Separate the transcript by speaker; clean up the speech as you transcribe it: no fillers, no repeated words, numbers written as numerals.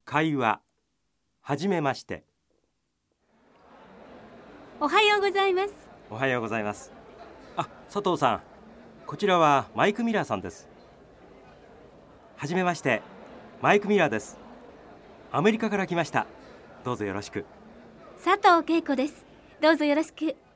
Speaker 1: 会話、はじめまして。
Speaker 2: おはようございます。
Speaker 1: おはようございます。佐藤さん、こちらはマイク・ミラーさんです。はじめまして、マイク・ミラーです。アメリカから来ました。どうぞよろしく。
Speaker 2: 佐藤恵子です。どうぞよろしく。